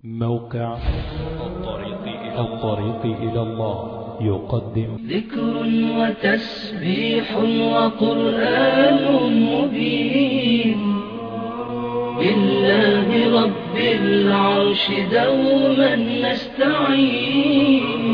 موقع الطريق إلى الله يقدم ذكر وتسبيح وقرآن مبين لله رب العرش دوما نستعين.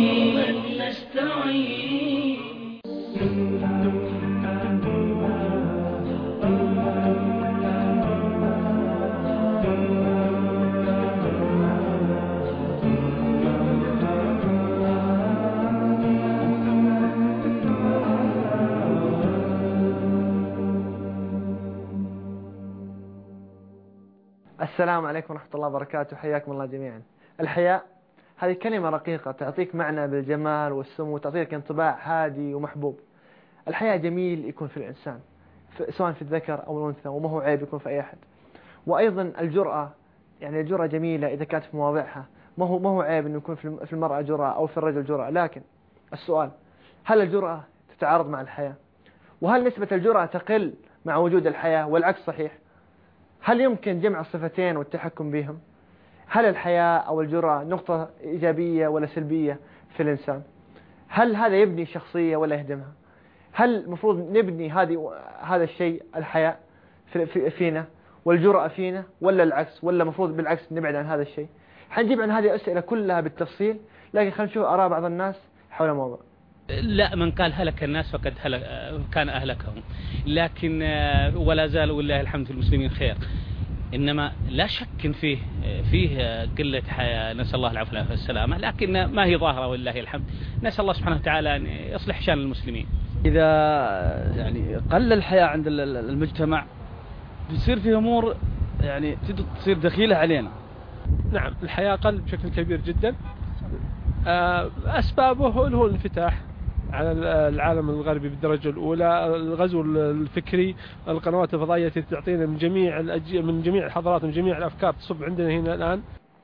السلام عليكم ورحمة الله وبركاته. حياكم الله جميعا. الحياء هذه كلمة رقيقة تعطيك معنى بالجمال والسمو وتعطيك انطباع هادي ومحبوب. الحياء جميل يكون في الإنسان سواء في الذكر أو الأنثى، وما هو عيب يكون في أي أحد. وأيضا الجرأة، يعني الجرأة جميلة إذا كانت في مواضعها، ما هو عيب إنه يكون في المرأة جرأة أو في الرجل جرأة. لكن السؤال، هل الجرأة تتعارض مع الحياء؟ وهل نسبة الجرأة تقل مع وجود الحياء والعكس صحيح؟ هل يمكن جمع الصفتين والتحكم بهم؟ هل الحياء أو الجرأة نقطة إيجابية ولا سلبية في الإنسان؟ هل هذا يبني شخصية ولا يهدمها؟ هل المفروض نبني هذا الشيء الحياء فينا والجرأة فينا، ولا العكس، ولا المفروض بالعكس نبعد عن هذا الشيء؟ حنجيب عن هذه الأسئلة كلها بالتفصيل، لكن خلينا نشوف آراء بعض الناس حول الموضوع. لا، من قال هلك الناس فقد كان أهلكهم، لكن ولا زال والله الحمد المسلمين خير. إنما لا شك فيه قلة حياة، نسأل الله العفو والسلامة، لكن ما هي ظاهرة والله الحمد. نسأل الله سبحانه وتعالى أن يصلح شأن المسلمين. إذا يعني قل الحياة عند المجتمع بيصير فيه أمور يعني تصير دخيلة علينا. نعم، الحياة قل بشكل كبير جدا. أسبابه هو الانفتاح على العالم الغربي بالدرجة الأولى، الغزو الفكري، القنوات الفضائية التي تعطينا من جميع الحضارات، من جميع الأفكار تصب عندنا هنا الآن.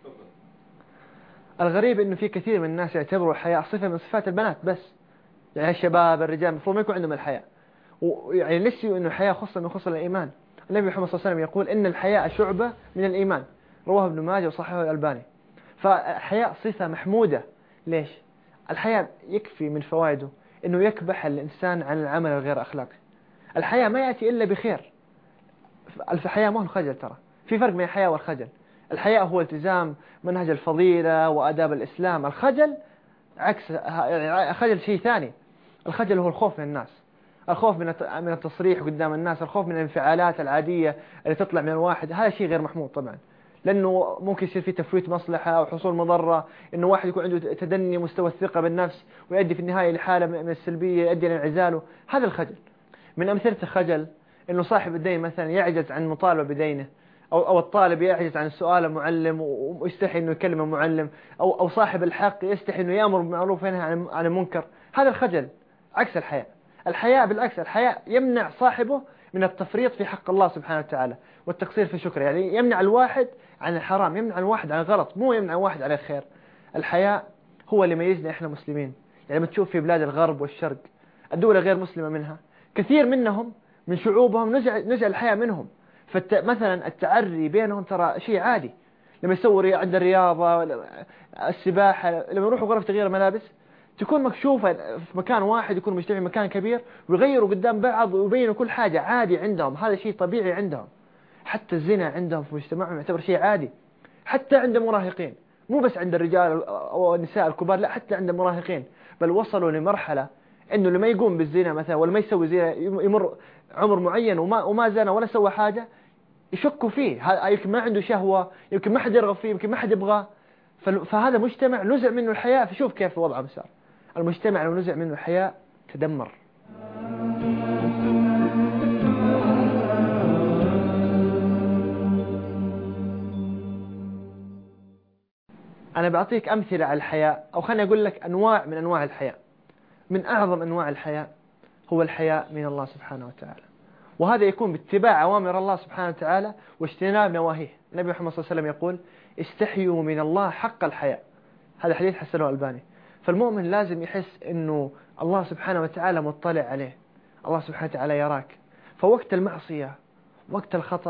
الغريب إنه في كثير من الناس يعتبروا الحياة صفة من صفات البنات بس، يعني الشباب الرجال المفروض ما يكون عندهم الحياة، ويعني نسيوا إنه الحياة خصلة من خصال الإيمان. النبي محمد صلى الله عليه وسلم يقول إن الحياة شعبة من الإيمان، رواه ابن ماجه وصححه الألباني. فالحياة صفة محمودة. ليش؟ الحياة يكفي من فوائده إنه يكبح الإنسان عن العمل الغير أخلاقي. الحياة ما يأتي إلا بخير. الحياة ما هو الخجل، ترى في فرق بين الحياة والخجل. الحياة هو التزام منهج الفضيلة وآداب الإسلام. الخجل عكس، يعني الخجل شيء ثاني. الخجل هو الخوف من الناس، الخوف من التصريح قدام الناس، الخوف من الانفعالات العادية اللي تطلع من الواحد. هذا شيء غير محمود طبعا، لأنه ممكن يصير فيه تفويت مصلحة أو حصول مضرة، إنه واحد يكون عنده تدني مستوى الثقة بالنفس ويؤدي في النهاية لحالة من السلبية يؤدي لانعزاله. هذا الخجل. من أمثلة الخجل إنه صاحب الدين مثلا يعجز عن مطالبة بدينه، أو الطالب يعجز عن سؤال المعلم ويستحي إنه يكلم المعلم، أو صاحب الحق يستحي إنه يأمر بالمعروف وينهى عن المنكر. هذا الخجل عكس الحياء. الحياء بالعكس، الحياء يمنع صاحبه من التفريط في حق الله سبحانه وتعالى والتقصير في شكره، يعني يمنع الواحد عن الحرام، يمنع الواحد عن الغلط، مو يمنع الواحد على الخير. الحياء هو اللي يميزنا احنا مسلمين. يعني لما تشوف في بلاد الغرب والشرق، الدول غير مسلمة منها، كثير منهم من شعوبهم نزع الحياء منهم. فمثلا التعري بينهم ترى شيء عادي. لما يسووا عند الرياضة، السباحة، لما يروحوا غرف تغيير ملابس تكون مكشوفة في مكان واحد، يكون مجتمع مكان كبير ويغيروا قدام بعض ويبينوا كل حاجة عادي عندهم. هذا شيء طبيعي عندهم. حتى الزنا عندهم في مجتمعهم يعتبر شيء عادي، حتى عند المراهقين، مو بس عند الرجال أو النساء الكبار، لا حتى عند المراهقين. بل وصلوا لمرحلة إنه لما يقوم بالزنا مثلا ولا ما يسوي زنا، يمر عمر معين وما زنا ولا سوى حاجة، يشكوا فيه. يمكن ما عنده شهوة، يمكن ما حد يرغب فيه، يمكن ما حد يبغاه. فهذا مجتمع نزع منه الحياة. فشوف كيف وضعه مسار. المجتمع لو نزع منه الحياة تدمر. أنا بعطيك أمثلة على الحياء، أو خليني أقول لك أنواع من أنواع الحياء. من أعظم أنواع الحياء هو الحياء من الله سبحانه وتعالى، وهذا يكون باتباع أوامر الله سبحانه وتعالى واجتناب نواهيه. النبي محمد صلى الله عليه وسلم يقول استحيوا من الله حق الحياء. هذا حديث حسنه الألباني. فالمؤمن لازم يحس أنه الله سبحانه وتعالى مطلع عليه، الله سبحانه وتعالى يراك. فوقت المعصية، وقت الخطأ،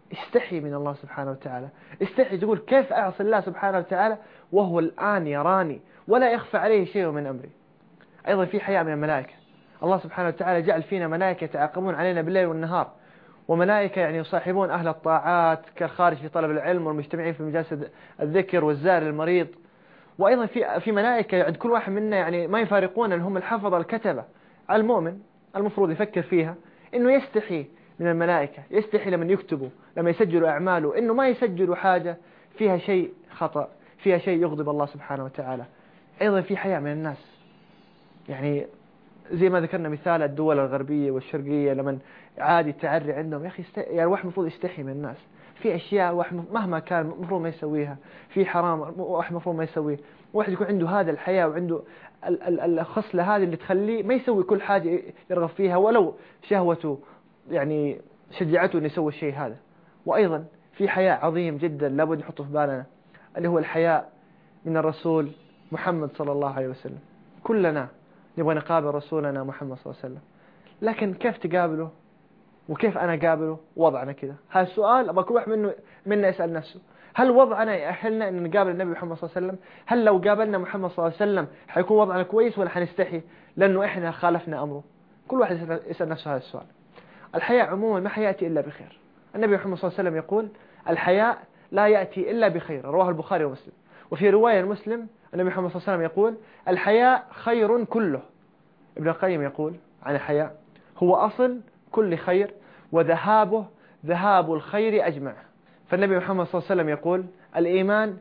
استحي من الله سبحانه وتعالى، استحي تقول كيف أعصي الله سبحانه وتعالى وهو الآن يراني ولا يخفى عليه شيء من أمري. أيضا في حياء من الملائكة، الله سبحانه وتعالى جعل فينا ملائكة يتعاقبون علينا بالليل والنهار، وملائكة يعني يصاحبون أهل الطاعات كالخارج في طلب العلم والمجتمعين في مجالس الذكر والزائر المريض. وأيضا في ملائكة عند كل واحد منا يعني ما يفارقون، أن هم الحفظة الكتبة. المؤمن المفروض يفكر فيها إنه يستحي من الملائكة، يستحي لما يكتبوا لما يسجلوا أعماله إنه ما يسجلوا حاجة فيها شيء خطأ، فيها شيء يغضب الله سبحانه وتعالى. أيضا في حياء من الناس، يعني زي ما ذكرنا مثال الدول الغربية والشرقية لمن عادي التعري عندهم، يا أخي يعني الواحد المفروض يستحي من الناس. في أشياء واحد مهما كان المفروض ما يسويها، في حرام واحد المفروض ما يسويه. واحد يكون عنده هذا الحياء وعنده الخصلة هذه اللي تخليه ما يسوي كل حاجة يرغب فيها ولو شهوته يعني شجعته أن يسوي الشيء هذا. وأيضا في حياء عظيم جدا لابد نحطه في بالنا، اللي هو الحياء من الرسول محمد صلى الله عليه وسلم. كلنا نبغى نقابل رسولنا محمد صلى الله عليه وسلم، لكن كيف تقابله وكيف أنا قابله؟ وضعنا كذا. هذا السؤال أبغى كل واحد منا يسأل نفسه، هل وضعنا يأهلنا أن نقابل النبي محمد صلى الله عليه وسلم؟ هل لو قابلنا محمد صلى الله عليه وسلم حيكون وضعنا كويس ولا حنستحي لأنه إحنا خالفنا أمره؟ كل واحد يسأل نفسه هذا السؤال. الحياء عموما ما حيأتي إلا بخير. النبي محمد صلى الله عليه وسلم يقول الحياء لا يأتي إلا بخير، رواه البخاري ومسلم. وفي رواية المسلم النبي محمد صلى الله عليه وسلم يقول الحياء خير كله. ابن القيم يقول عن الحياء هو أصل كل خير وذهابه ذهاب الخير أجمع. فالنبي محمد صلى الله عليه وسلم يقول الإيمان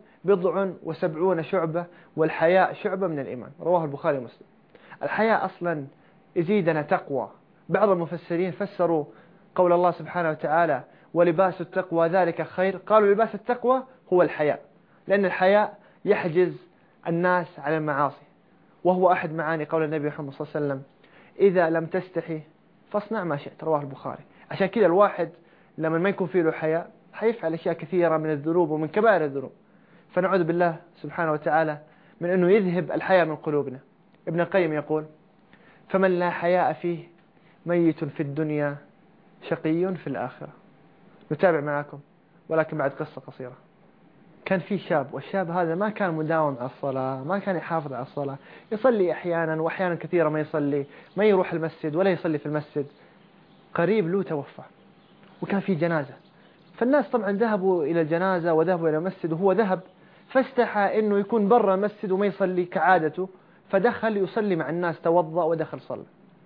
70 شعبة والحياء شعبة من الإيمان، رواه البخاري ومسلم. الحياء أصلا يزيدنا تقوى. بعض المفسرين فسروا قول الله سبحانه وتعالى ولباس التقوى ذلك خير، قالوا لباس التقوى هو الحياء، لأن الحياء يحجز الناس على المعاصي، وهو أحد معاني قول النبي محمد صلى الله عليه وسلم إذا لم تستحي فاصنع ما شئت، رواه البخاري. عشان كذا الواحد لما ما يكون فيه له حياء حيفعل أشياء كثيرة من الذنوب ومن كبائر الذنوب، فنعوذ بالله سبحانه وتعالى من أنه يذهب الحياء من قلوبنا. ابن القيم يقول فمن لا حياء فيه ميت في الدنيا شقي في الآخرة. نتابع معكم ولكن بعد قصة قصيرة. كان في شاب، والشاب هذا ما كان مداوم على الصلاة، ما كان يحافظ على الصلاة، يصلي أحيانا وأحيانا كثيرة ما يصلي، ما يروح المسجد ولا يصلي في المسجد. قريب له توفى وكان في جنازة، فالناس طبعا ذهبوا إلى الجنازة وذهبوا إلى المسجد، وهو ذهب فاستحى إنه يكون برا المسجد وما يصلي كعادته، فدخل يصلي مع الناس، توضأ ودخل صلى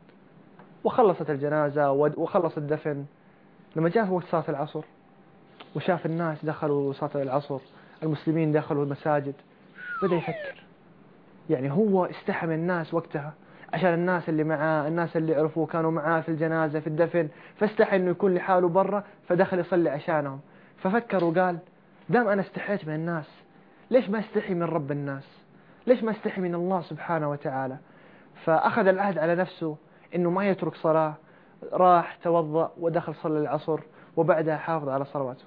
وخلصت الجنازة وخلص الدفن. لما جاء وقت صلاة العصر وشاف الناس دخلوا صلاة العصر، المسلمين دخلوا المساجد، بدأ يفكر يعني هو استحى من الناس وقتها عشان الناس اللي معاه، الناس اللي عرفوه كانوا معاه في الجنازة في الدفن، فاستحى إنه يكون لحاله برا، فدخل يصلي عشانهم. ففكر وقال دام أنا استحيت من الناس ليش ما استحي من رب الناس؟ ليش ما استحي من الله سبحانه وتعالى؟ فأخذ العهد على نفسه إنه ما يترك صلاة، راح توضأ ودخل صلى العصر وبعدها حافظ على صلواته.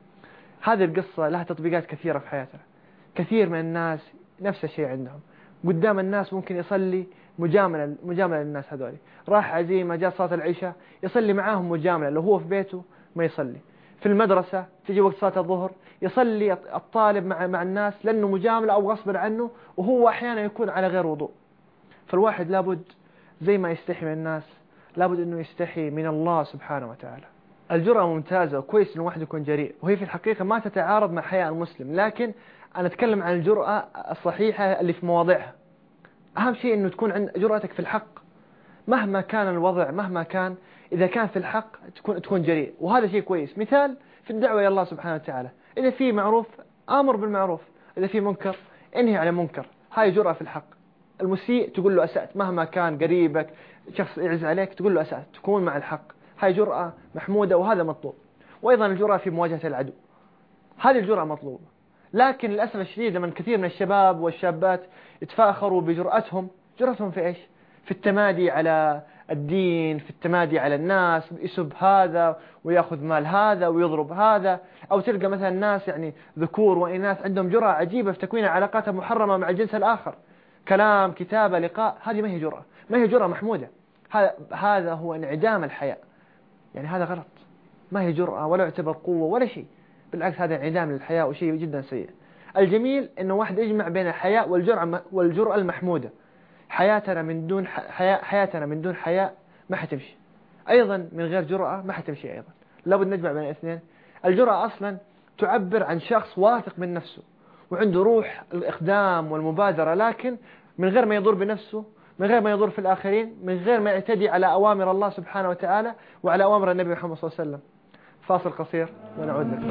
هذه القصة لها تطبيقات كثيرة في حياتنا. كثير من الناس نفس الشيء عندهم، قدام الناس ممكن يصلي مجاملة للناس هذولي، راح عزيمة جاء صلاة العشاء يصلي معاهم مجاملة، لو هو في بيته ما يصلي. في المدرسة تجي وقت صلاة الظهر يصلي الطالب مع الناس لأنه مجاملة أو غصب عنه، وهو أحيانا يكون على غير وضوء. فالواحد لابد زي ما يستحي من الناس لابد أنه يستحي من الله سبحانه وتعالى. الجرأة ممتازة وكويس أن الواحد يكون جريء، وهي في الحقيقة ما تتعارض مع حياء المسلم، لكن أنا أتكلم عن الجرأة الصحيحة اللي في مواضعها. أهم شيء أنه تكون عند جرأتك في الحق مهما كان الوضع، مهما كان، إذا كان في الحق تكون جريء، وهذا شيء كويس. مثال في الدعوة إلى الله سبحانه وتعالى، إذا في معروف آمر بالمعروف، إذا في منكر انهي عن المنكر، هاي جرأة في الحق. المسيء تقول له أسأت مهما كان قريبك، شخص يعز عليك تقول له أسأت، تكون مع الحق، هاي جرأة محمودة وهذا مطلوب. وأيضا الجرأة في مواجهة العدو، هذه الجرأة مطلوبة. لكن للأسف الشديد لما كثير من الشباب والشابات يتفاخروا بجرأتهم، جرأتهم في إيش؟ في التمادي على الدين، في التمادي على الناس، يسب هذا ويأخذ مال هذا ويضرب هذا. أو تلقى مثلا الناس يعني ذكور وإناث عندهم جرأة عجيبة في تكوين علاقات محرمة مع الجنس الآخر، كلام، كتابة، لقاء، هذه ما هي جرأة، ما هي جرأة محمودة. هذا هو انعدام الحياء، يعني هذا غلط، ما هي جرأة ولا يعتبر قوة ولا شيء، بالعكس هذا انعدام للحياء وشيء جدا سيء. الجميل إنه واحد يجمع بين الحياء والجرأة المحمودة. حياتنا من دون حياء ما حتمشي، أيضا من غير جرأة ما حتمشي أيضا، لابد نجمع بين الاثنين. الجرأة أصلا تعبر عن شخص واثق من نفسه وعنده روح الإقدام والمبادرة، لكن من غير ما يضر بنفسه، من غير ما يضر في الآخرين، من غير ما يعتدي على أوامر الله سبحانه وتعالى وعلى أوامر النبي محمد صلى الله عليه وسلم. فاصل قصير ونعود لكم.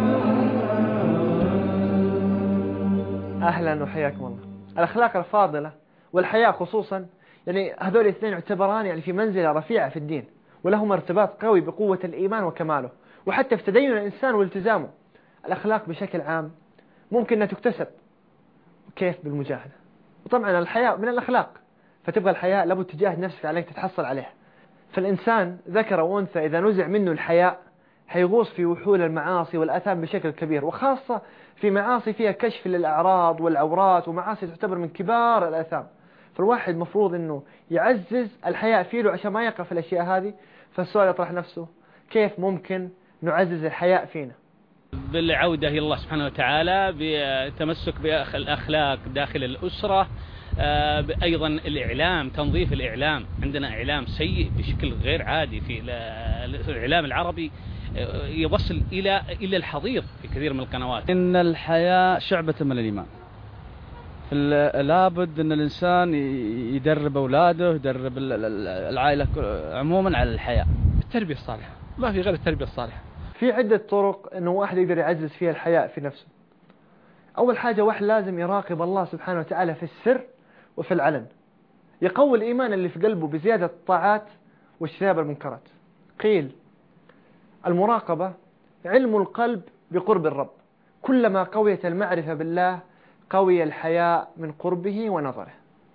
أهلا وحياكم الله. الأخلاق الفاضلة والحياء خصوصا، يعني هذول الاثنين يعتبران يعني في منزلة رفيعة في الدين، ولهما ارتباط قوي بقوة الإيمان وكماله، وحتى في تدين الإنسان والتزامه. الأخلاق بشكل عام ممكن أن تكتسب، كيف؟ بالمجاهدة. وطبعا الحياء من الأخلاق، فتبغى الحياء لابد تجاهد نفسك عليك تتحصل عليه. فالإنسان ذكر وأنثى إذا نزع منه الحياء حيغوص في وحول المعاصي والآثام بشكل كبير، وخاصة في معاصي فيها كشف للأعراض والعورات، ومعاصي تعتبر من كبار الآثام. فالواحد مفروض أنه يعزز الحياء فيه عشان ما يقع في الأشياء هذه. فالسؤال يطرح نفسه، كيف ممكن نعزز الحياء فينا؟ بالعودة إلى الله سبحانه وتعالى، بتمسك بالأخلاق داخل الأسرة، أيضا الإعلام، تنظيف الإعلام. عندنا إعلام سيء بشكل غير عادي في الإعلام العربي، يوصل إلى الحضيض في كثير من القنوات. إن الحياة شعبة من الإيمان، لابد أن الإنسان يدرب أولاده، يدرب العائلة عموما على الحياة. التربية الصالحة، ما في غير التربية الصالحة. في عدة طرق أنه واحد يقدر يعزز فيها الحياء في نفسه. أول حاجة، واحد لازم يراقب الله سبحانه وتعالى في السر وفي العلن، يقوي الإيمان اللي في قلبه بزيادة الطاعات واجتناب المنكرات. قيل المراقبة علم القلب بقرب الرب، كلما قويت المعرفة بالله قوي الحياء من قربه ونظره.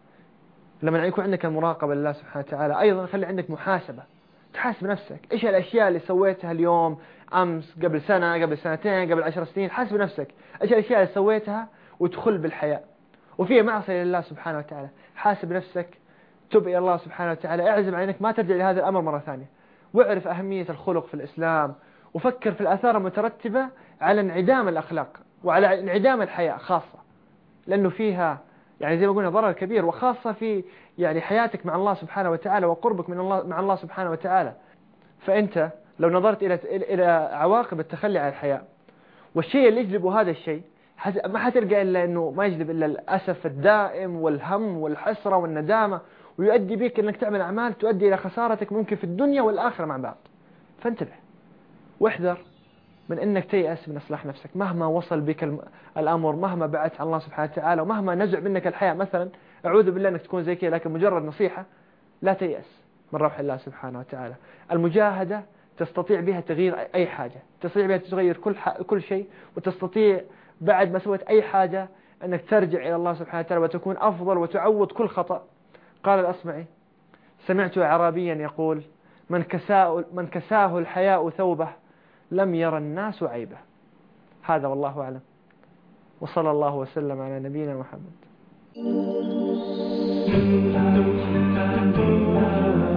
لما يكون عندك المراقبة لله سبحانه وتعالى، أيضا خلي عندك محاسبة، تحاسب نفسك. إيش الأشياء اللي سويتها اليوم، أمس، قبل سنة، قبل سنتين، قبل 10 سنين؟ حاسب نفسك إيش الأشياء اللي سويتها وتدخل بالحياء وفيها معصية لله سبحانه وتعالى. حاسب نفسك، تب إلى الله سبحانه وتعالى، اعزم عليك ما ترجع لهذا الأمر مرة ثانية، واعرف أهمية الخلق في الإسلام، وفكر في الآثار المترتبة على انعدام الأخلاق وعلى انعدام الحياء خاصة، لأنه فيها يعني زي ما قلنا ضرر كبير، وخاصة في يعني حياتك مع الله سبحانه وتعالى وقربك من الله مع الله سبحانه وتعالى. فأنت لو نظرت إلى عواقب التخلي عن الحياء والشيء اللي يجلبه هذا الشيء، ما حتلقى إلا أنه ما يجلب إلا الأسف الدائم والهم والحسرة والندامة، ويؤدي بك أنك تعمل أعمال تؤدي إلى خسارتك ممكن في الدنيا والآخرة مع بعض. فانتبه واحذر من أنك تيأس من إصلاح نفسك مهما وصل بك الأمر، مهما بعدت عن الله سبحانه وتعالى، ومهما نزع منك الحياة. مثلا أعوذ بالله أنك تكون زي كذا، لكن مجرد نصيحة، لا تيأس من روح الله سبحانه وتعالى. المجاهدة تستطيع بها تغيير أي حاجة، تستطيع بها تغير كل شيء، وتستطيع بعد ما سويت أي حاجة أنك ترجع إلى الله سبحانه وتعالى وتكون أفضل وتعوض كل خطأ. قال الأصمعي: سمعت أعرابيا يقول: من كساه الحياء ثوبه لم يرى الناس عيبه. هذا والله أعلم، وصلى الله وسلم على نبينا محمد.